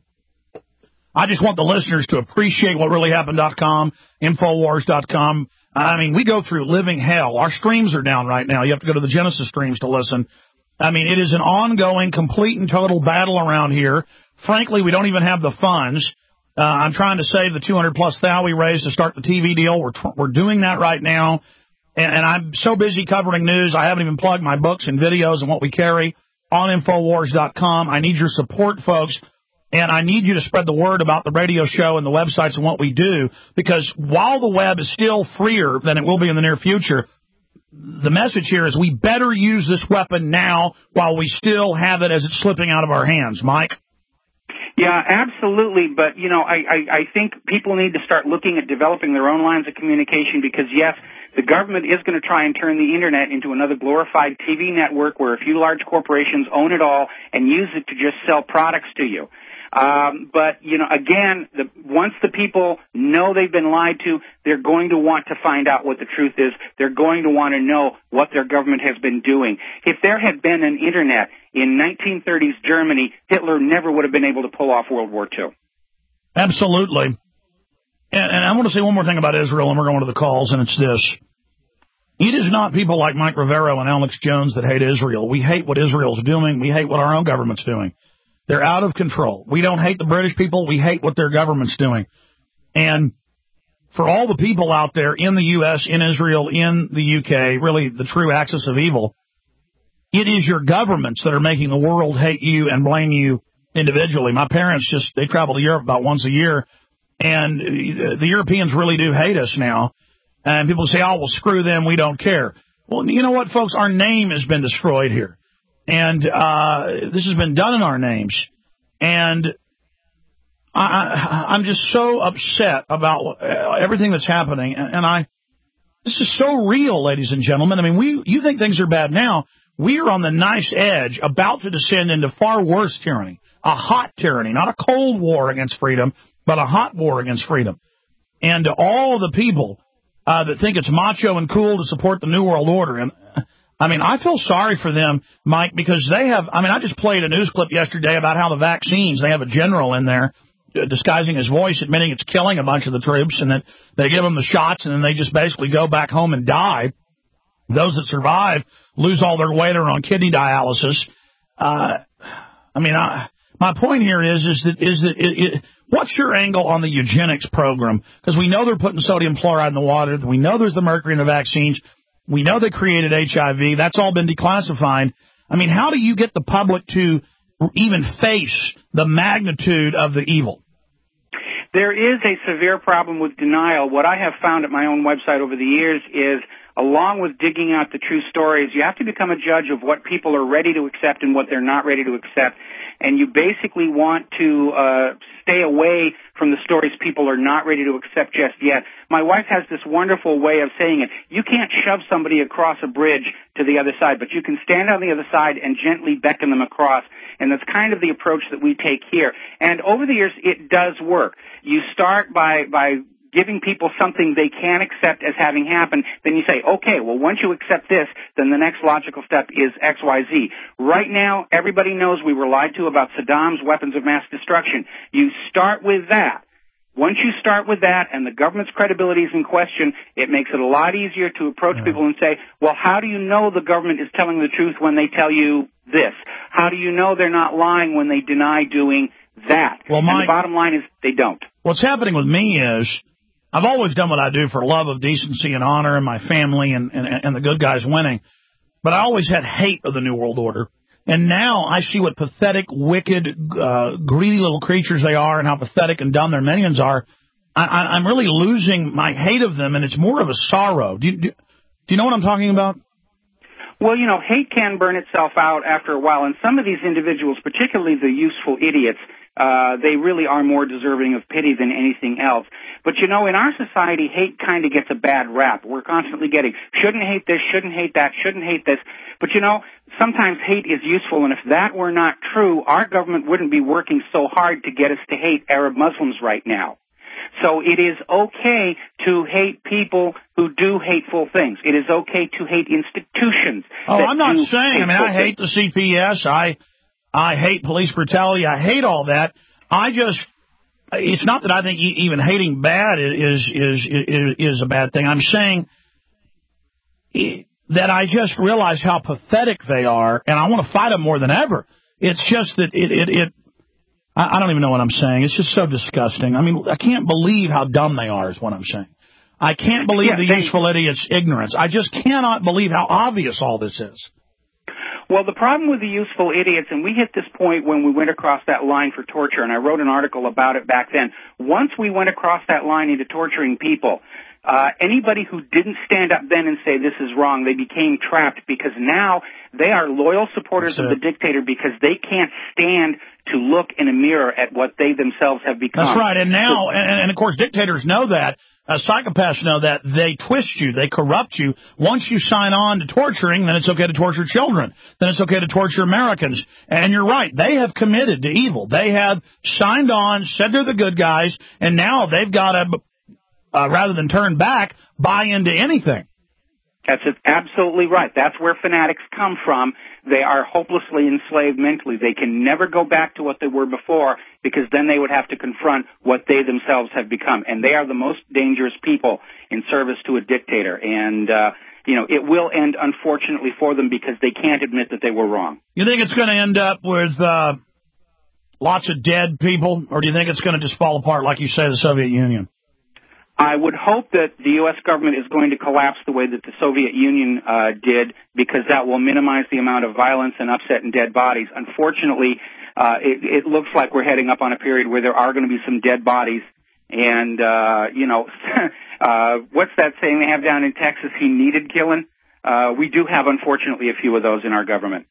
I just want the listeners to appreciate whatreallyhappened.com, Infowars.com. I mean, we go through living hell. Our streams are down right now. You have to go to the Genesis streams to listen. I mean, it is an ongoing, complete and total battle around here. Frankly, we don't even have the funds. I'm trying to save the $200+ thou we raised to start the TV deal. We're doing that right now. And I'm so busy covering news, I haven't even plugged my books and videos and what we carry on Infowars.com. I need your support, folks. And I need you to spread the word about the radio show and the websites and what we do. Because while the web is still freer than it will be in the near future, the message here is we better use this weapon now while we still have it as it's slipping out of our hands. Mike? Yeah, absolutely. But, I think people need to start looking at developing their own lines of communication because, yes, the government is going to try and turn the Internet into another glorified TV network where a few large corporations own it all and use it to just sell products to you. But, again, once the people know they've been lied to, they're going to want to find out what the truth is. They're going to want to know what their government has been doing. If there had been an Internet in 1930s Germany, Hitler never would have been able to pull off World War II. Absolutely. And I want to say one more thing about Israel, and we're going to the calls, and it's this. It is not people like Mike Rivero and Alex Jones that hate Israel. We hate what Israel's doing. We hate what our own government's doing. They're out of control. We don't hate the British people. We hate what their government's doing. And for all the people out there in the U.S., in Israel, in the UK, really the true axis of evil, it is your governments that are making the world hate you and blame you individually. My parents they travel to Europe about once a year, and the Europeans really do hate us now. And people say, oh, well, screw them, we don't care. Well, you know what, folks? Our name has been destroyed here. And this has been done in our names. And I'm just so upset about everything that's happening. And this is so real, ladies and gentlemen. I mean, you think things are bad now. We are on the nice edge, about to descend into far worse tyranny, a hot tyranny, not a cold war against freedom, but a hot war against freedom. And to all the people that think it's macho and cool to support the New World Order, and I mean, I feel sorry for them, Mike, because they have, I just played a news clip yesterday about how the vaccines, they have a general in there disguising his voice, admitting it's killing a bunch of the troops, and that they give them the shots, and then they just basically go back home and die. Those that survive lose all their weight or are on kidney dialysis. My point here is that what's your angle on the eugenics program? Because we know they're putting sodium fluoride in the water. We know there's the mercury in the vaccines. We know they created HIV. That's all been declassified. I mean, how do you get the public to even face the magnitude of the evil? There is a severe problem with denial. What I have found at my own website over the years is, along with digging out the true stories, you have to become a judge of what people are ready to accept and what they're not ready to accept. And you basically want to stay away from the stories people are not ready to accept just yet. My wife has this wonderful way of saying it. You can't shove somebody across a bridge to the other side, but you can stand on the other side and gently beckon them across. And that's kind of the approach that we take here. And over the years, it does work. You start by giving people something they can accept as having happened. Then you say, okay, well, once you accept this, then the next logical step is X, Y, Z. Right now, everybody knows we were lied to about Saddam's weapons of mass destruction. You start with that. Once you start with that and the government's credibility is in question, it makes it a lot easier to approach people and say, well, how do you know the government is telling the truth when they tell you this? How do you know they're not lying when they deny doing that? Well, and the bottom line is they don't. What's happening with me is I've always done what I do for love of decency and honor and my family and the good guys winning. But I always had hate of the New World Order. And now I see what pathetic, wicked, greedy little creatures they are and how pathetic and dumb their minions are. I'm really losing my hate of them, and it's more of a sorrow. Do you know what I'm talking about? Well, you know, hate can burn itself out after a while, and some of these individuals, particularly the useful idiots, they really are more deserving of pity than anything else. But, you know, in our society, hate kind of gets a bad rap. We're constantly getting, shouldn't hate this, shouldn't hate that, shouldn't hate this. But, you know, sometimes hate is useful, and if that were not true, our government wouldn't be working so hard to get us to hate Arab Muslims right now. So it is okay to hate people who do hateful things. It is okay to hate institutions. Oh, I'm not saying. I mean, I hate the CPS. I hate police brutality. I hate all that. It's not that I think even hating bad is a bad thing. I'm saying that I just realize how pathetic they are, and I want to fight them more than ever. It's just that I don't even know what I'm saying. It's just so disgusting. I mean, I can't believe how dumb they are is what I'm saying. I can't believe the useful idiot's ignorance. I just cannot believe how obvious all this is. Well, the problem with the useful idiots, and we hit this point when we went across that line for torture, and I wrote an article about it back then. Once we went across that line into torturing people, anybody who didn't stand up then and say this is wrong, they became trapped because now they are loyal supporters of the dictator because they can't stand to look in a mirror at what they themselves have become. That's right. And now, and of course, dictators know that. Psychopaths know that. They twist you. They corrupt you. Once you sign on to torturing, then it's okay to torture children. Then it's okay to torture Americans. And you're right. They have committed to evil. They have signed on, said they're the good guys, and now they've got to, rather than turn back, buy into anything. That's absolutely right. That's where fanatics come from. They are hopelessly enslaved mentally. They can never go back to what they were before because then they would have to confront what they themselves have become. And they are the most dangerous people in service to a dictator. And, you know, it will end, unfortunately, for them because they can't admit that they were wrong. You think it's going to end up with lots of dead people, or do you think it's going to just fall apart like you say the Soviet Union? I would hope that the U.S. government is going to collapse the way that the Soviet Union did because that will minimize the amount of violence and upset and dead bodies. Unfortunately, it looks like we're heading up on a period where there are going to be some dead bodies. And, you know, what's that saying they have down in Texas? He needed killing. We do have, unfortunately, a few of those in our government.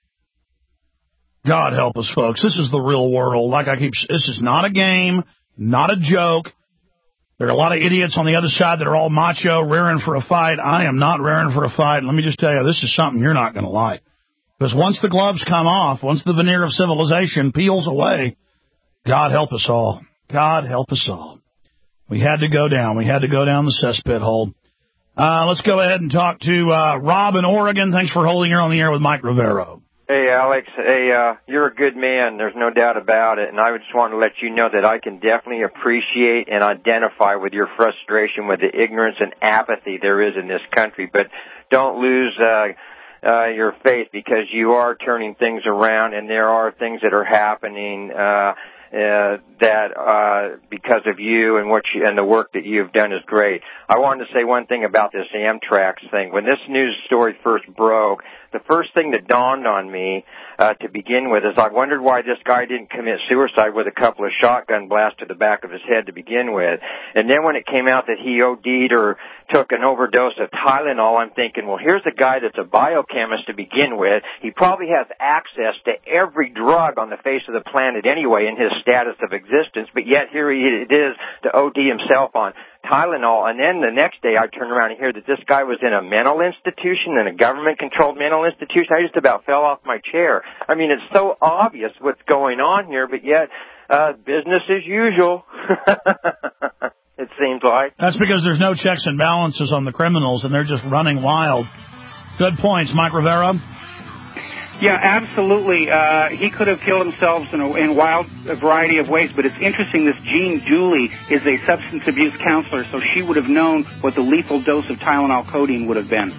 God help us, folks. This is the real world. This is not a game, not a joke. There are a lot of idiots on the other side that are all macho, rearing for a fight. I am not rearing for a fight. And let me just tell you, this is something you're not going to like. Because once the gloves come off, once the veneer of civilization peels away, God help us all. God help us all. We had to go down. We had to go down the cesspit hole. Let's go ahead and talk to Rob in Oregon. Thanks for holding her on the air with Mike Rivero. Hey, Alex. Hey, you're a good man. There's no doubt about it. And I just want to let you know that I can definitely appreciate and identify with your frustration with the ignorance and apathy there is in this country. But don't lose your faith because you are turning things around and there are things that are happening. that because of you and and the work that you've done is great. I wanted to say one thing about this Amtrak thing. When this news story first broke, the first thing that dawned on me to begin with is I wondered why this guy didn't commit suicide with a couple of shotgun blasts to the back of his head to begin with. And then when it came out that he OD'd or took an overdose of Tylenol, I'm thinking, well, here's a guy that's a biochemist to begin with. He probably has access to every drug on the face of the planet anyway in his status of existence, but yet here it is to OD himself on Tylenol. And then the next day I turn around and hear that this guy was in a mental institution, in a government-controlled mental institution. I just about fell off my chair. I mean, it's so obvious what's going on here, but yet business as usual. It seems like. That's because there's no checks and balances on the criminals, and they're just running wild. Good points, Mike Rivera. Yeah, absolutely. He could have killed himself in a wild variety of ways, but it's interesting. This Jean Dooley is a substance abuse counselor, so she would have known what the lethal dose of Tylenol codeine would have been.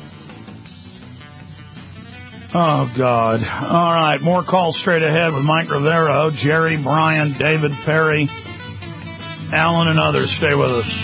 Oh, God. All right, more calls straight ahead with Mike Rivera, Jerry, Brian, David, Perry, Alan, and others. Stay with us.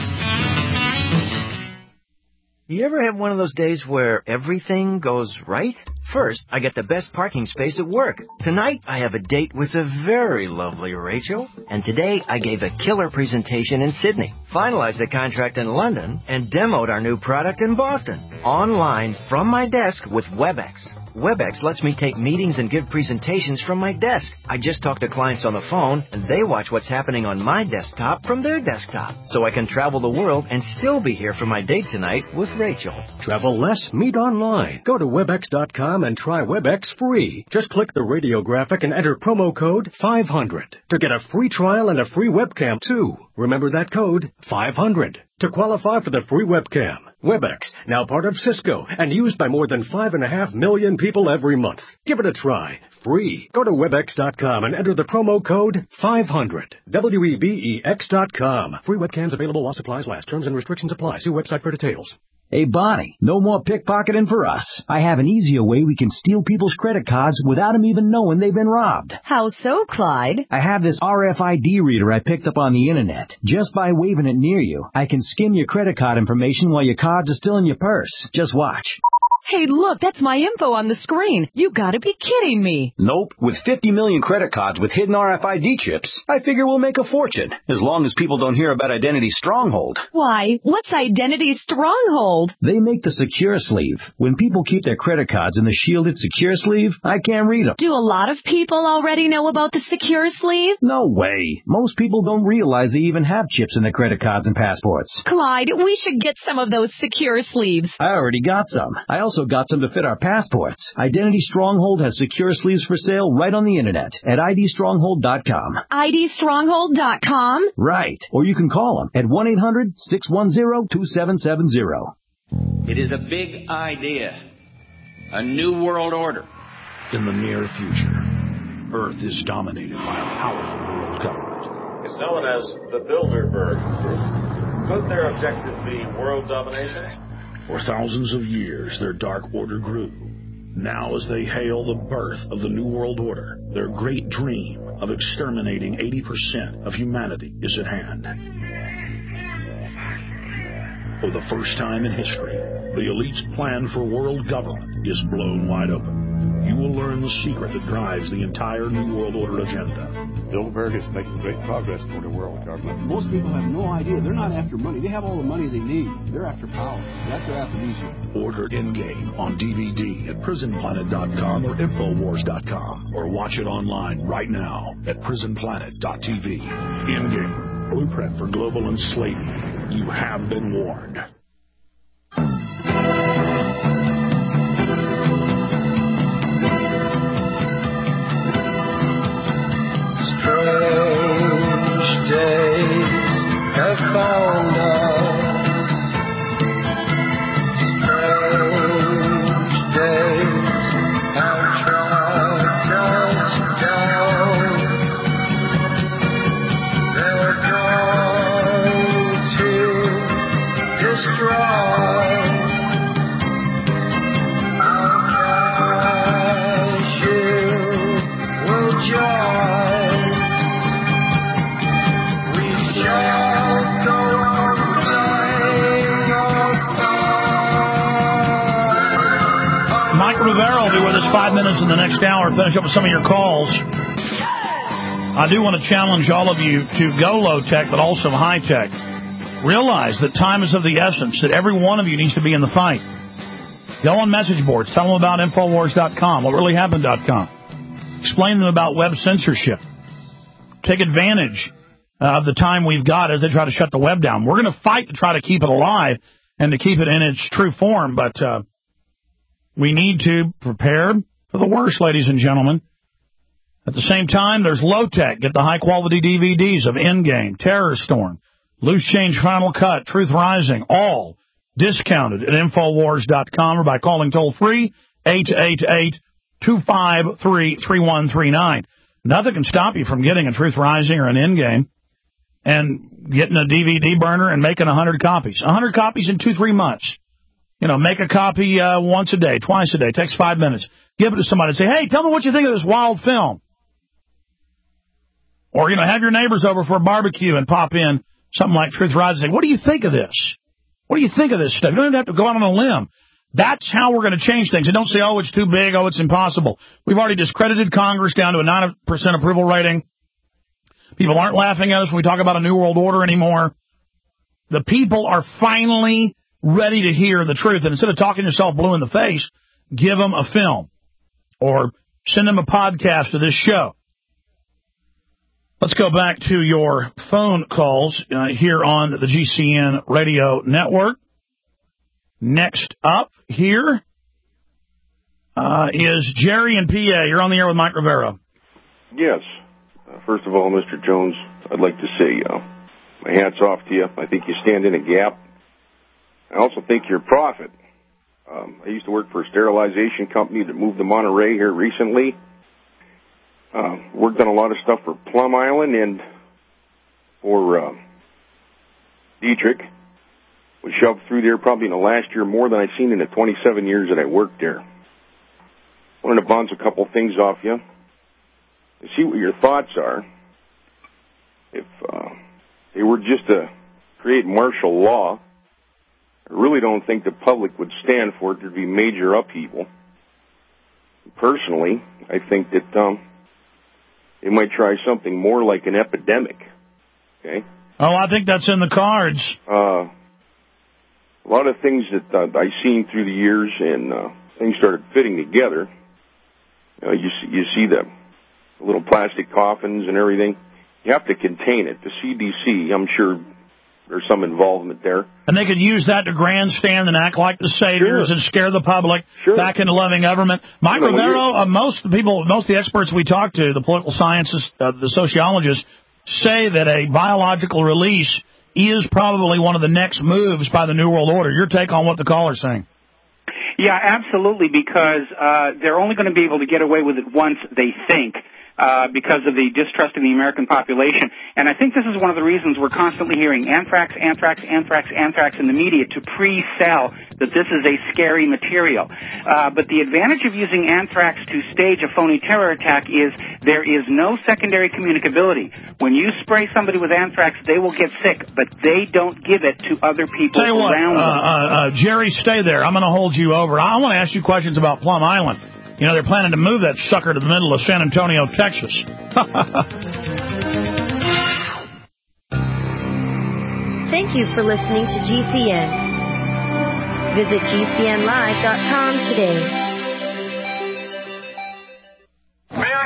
You ever have one of those days where everything goes right? First, I get the best parking space at work. Tonight, I have a date with the very lovely Rachel. And today, I gave a killer presentation in Sydney, finalized the contract in London, and demoed our new product in Boston. Online, from my desk with WebEx. WebEx lets me take meetings and give presentations from my desk. I just talk to clients on the phone, and they watch what's happening on my desktop from their desktop. So I can travel the world and still be here for my date tonight with Rachel. Travel less, meet online. Go to WebEx.com and try WebEx free. Just click the radio graphic and enter promo code 500 to get a free trial and a free webcam, too. Remember that code, 500, to qualify for the free webcam. WebEx, now part of Cisco, and used by more than 5.5 million people every month. Give it a try. Free. Go to WebEx.com and enter the promo code 500. WEBEX.com. Free webcams available while supplies last. Terms and restrictions apply. See website for details. Hey, Bonnie, no more pickpocketing for us. I have an easier way we can steal people's credit cards without them even knowing they've been robbed. How so, Clyde? I have this RFID reader I picked up on the internet. Just by waving it near you, I can skim your credit card information while your cards are still in your purse. Just watch. Hey, look, that's my info on the screen. You gotta be kidding me. Nope. With 50 million credit cards with hidden RFID chips, I figure we'll make a fortune, as long as people don't hear about Identity Stronghold. Why? What's Identity Stronghold? They make the secure sleeve. When people keep their credit cards in the shielded secure sleeve, I can't read them. Do a lot of people already know about the secure sleeve? No way. Most people don't realize they even have chips in their credit cards and passports. Clyde, we should get some of those secure sleeves. I already got some. I also got some to fit our passports. Identity Stronghold has secure sleeves for sale right on the internet at idstronghold.com. idstronghold.com? Right. Or you can call them at 1-800-610-2770. It is a big idea. A new world order. In the near future, Earth is dominated by a powerful world government. It's known as the Bilderberg Group. Could their objective be world domination? For thousands of years, their dark order grew. Now, as they hail the birth of the New World Order, their great dream of exterminating 80% of humanity is at hand. For the first time in history, the elite's plan for world government is blown wide open. You will learn the secret that drives the entire New World Order agenda. Bilderberg is making great progress toward a world government. Most people have no idea. They're not after money. They have all the money they need. They're after power. That's their aphrodisiac. Order Endgame on DVD at PrisonPlanet.com or Infowars.com, or watch it online right now at PrisonPlanet.tv. Endgame, blueprint for global enslavement. You have been warned. Strange days have found us. Strange days have tracked us down. They're going to destroy our cash. You will join. Rivera will be with us 5 minutes in the next hour. Finish up with some of your calls. I do want to challenge all of you to go low-tech, but also high-tech. Realize that time is of the essence, that every one of you needs to be in the fight. Go on message boards. Tell them about Infowars.com, whatreallyhappened.com. Explain to them about web censorship. Take advantage of the time we've got as they try to shut the web down. We're going to fight to try to keep it alive and to keep it in its true form, but we need to prepare for the worst, ladies and gentlemen. At the same time, there's low-tech. Get the high-quality DVDs of Endgame, Terror Storm, Loose Change Final Cut, Truth Rising, all discounted at Infowars.com or by calling toll-free 888-253-3139. Nothing can stop you from getting a Truth Rising or an Endgame and getting a DVD burner and making 100 copies. 100 copies in 2-3 months. You know, make a copy once a day, twice a day. It takes 5 minutes. Give it to somebody and say, hey, tell me what you think of this wild film. Or, you know, have your neighbors over for a barbecue and pop in something like Truth Rising and say, what do you think of this? What do you think of this stuff? You don't even have to go out on a limb. That's how we're going to change things. And don't say, oh, it's too big, oh, it's impossible. We've already discredited Congress down to a 9% approval rating. People aren't laughing at us when we talk about a new world order anymore. The people are finally ready to hear the truth. And instead of talking yourself blue in the face, give them a film or send them a podcast of this show. Let's go back to your phone calls here on the GCN Radio Network. Next up here is Jerry in PA. You're on the air with Mike Rivera. Yes. First of all, Mr. Jones, I'd like to say my hat's off to you. I think you stand in a gap. I also think you're a prophet. I used to work for a sterilization company that moved to Monterey here recently. Worked on a lot of stuff for Plum Island and for Dietrich. Was shoved through there probably in the last year more than I've seen in the 27 years that I worked there. Wanted to bounce a couple things off you and see what your thoughts are. If they were just to create martial law, I really don't think the public would stand for it. There'd be major upheaval. Personally, I think that they might try something more like an epidemic. Okay? Oh, I think that's in the cards. A lot of things that I've seen through the years, and things started fitting together. You see the little plastic coffins and everything. You have to contain it. The CDC, I'm sure there's some involvement there. And they could use that to grandstand and act like the saviors and scare the public back into loving government. Mike Rivera, most of the experts we talk to, the political scientists, the sociologists, say that a biological release is probably one of the next moves by the New World Order. Your take on what the caller's saying? Yeah, absolutely, because they're only going to be able to get away with it once, they think, because of the distrust of the American population. And I think this is one of the reasons we're constantly hearing anthrax, anthrax, anthrax, anthrax in the media to pre-sell that this is a scary material. But the advantage of using anthrax to stage a phony terror attack is there is no secondary communicability. When you spray somebody with anthrax, they will get sick, but they don't give it to other people around them. Jerry, stay there. I'm going to hold you over. I want to ask you questions about Plum Island. You know, they're planning to move that sucker to the middle of San Antonio, Texas. Thank you for listening to GCN. Visit GCNlive.com today.